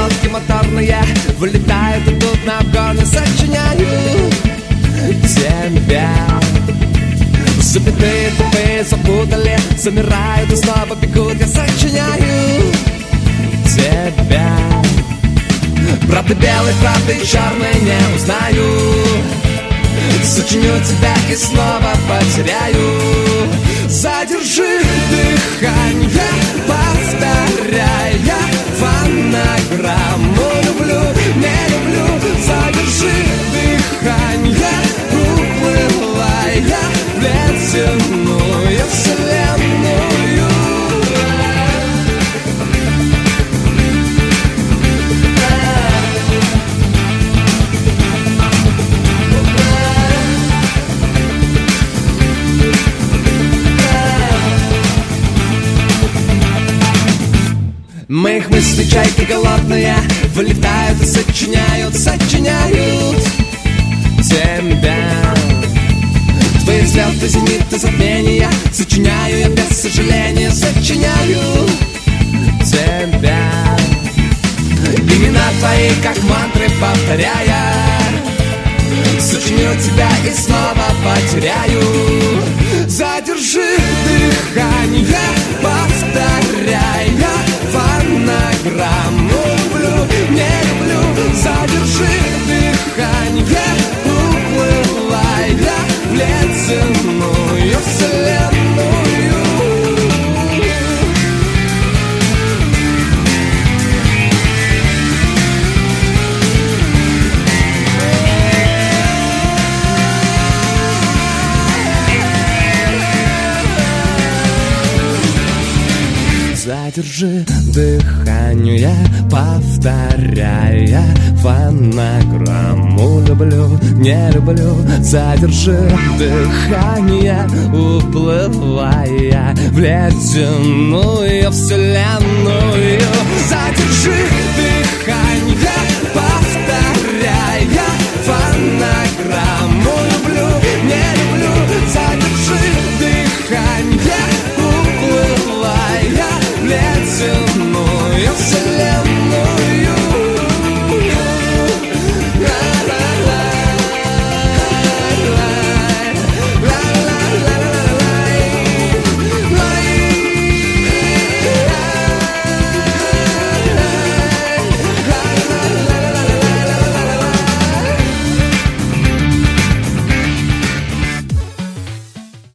лодки моторные вылетают, идут на обгоны, сочиняю тебя. Запятые тупые запутали, замирают и снова бегут. Я сочиняю тебя. Правды белой, правды черной не узнаю. Сочиню тебя и снова потеряю. Задержи дыхание, повторяя фонограмму. Люблю, не люблю. Задержи дыхание, уплывая в ледяную вселенную. Моих мыслей чайки голодные вылетают и сочиняют тебя. Твои взлеты, зениты, затмения сочиняю я без сожаления, сочиняю тебя. Имена твои, как мантры повторяя, сочиню тебя и снова потеряю. Задержи дыхание, повторяя фонограмму. Люблю, не люблю. Задержи дыхание, уплывая в ледяную вселенную. Задержи дыхание, повторяя фонограмму. Люблю, не люблю. Задержи дыхание, уплывая в ледяную вселенную. Задержи дыхание,